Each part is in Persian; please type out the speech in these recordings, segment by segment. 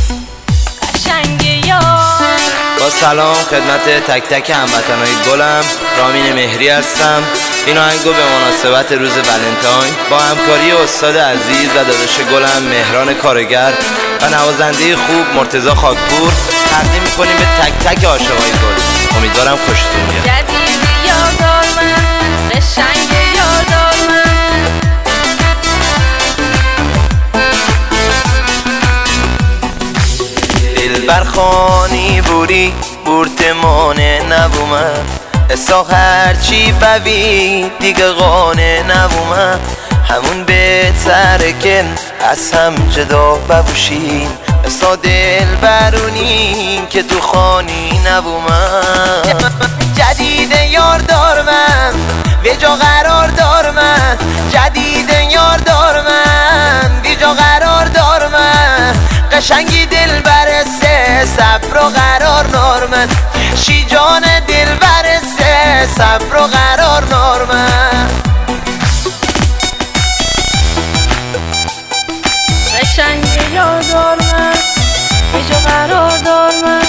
با سلام خدمت تک تک هموطنای گلم، رامین مهری هستم. این آهنگو به مناسبت روز ولنتاین با همکاری استاد عزیز و داداش گلم مهران کارگر و نوازنده خوب مرتضی خاکپور تقدیم میکنیم به تک تک عاشقای گل. امیدوارم خوشتون بیاد. جدید یادار من، قشنگ یادار من، دلبر خانی بوری بورتمانه نبومه اساق هرچی بوی دیگه قانه نبومه همون بهتره که از هم جدا ببوشی اسا دلبرونی که تو خانی نبومه. جدید یار دار من بیجا قرار دار من، جدید یار دار من بیجا قرار دار من، قشنگی دل برسه صبر و قرار نارمن، شی جان دل برسه صبر و قرار نارمن. قشنگ یادار من، بیجا قرار دار من،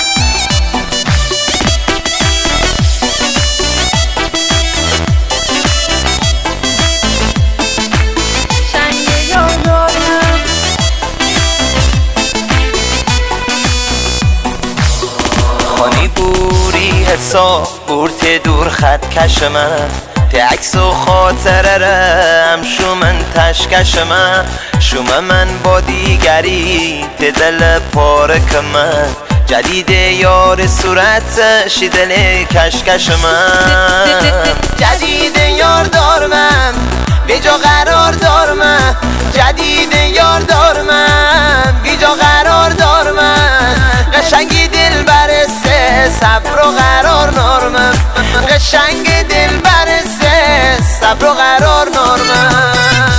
حساب بورت دور خط کش من ته عکس و خاطرم شو من تشکش من شو من با دیگری ته دل پارک من جدید یار صورتش دل کشکش من. جدید یار دار من بیجا قرار دار من، جدید یار دار من بیجا قرار دار من، قشنگی دل برسه صبر و قرار نارمن، قشنگ دل برسه صبر و قرار نارمن.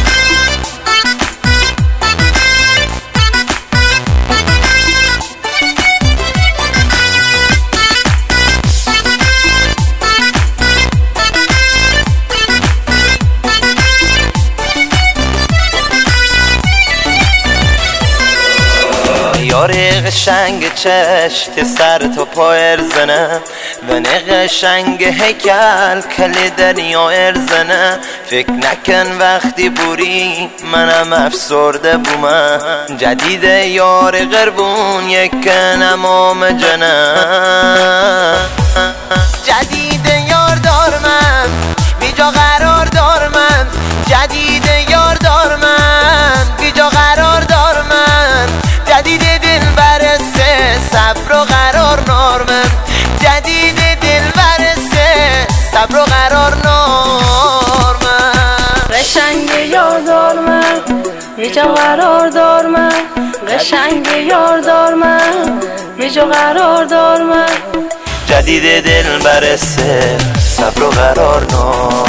یار قشنگ چشت سر تا پا ارزنه ون قشنگ هیکل کل دریا ارزنه فکر نکن وقتی بوری منم افسرده بومن، جدید یار قربون یک نمام جنه. جدید یار دار من بیجا قرار دار من، جدید یار دار من بیجا قرار دار من، جدید دل برسه صبر و قرار نارمن، جدید دل برسه صبر و قرار نارمن. قشنگ یادار من، بیجا قرار دار من، قشنگ یادار من بیجا قرار دار من، جدید دل برسه صبر و قرار نارمن.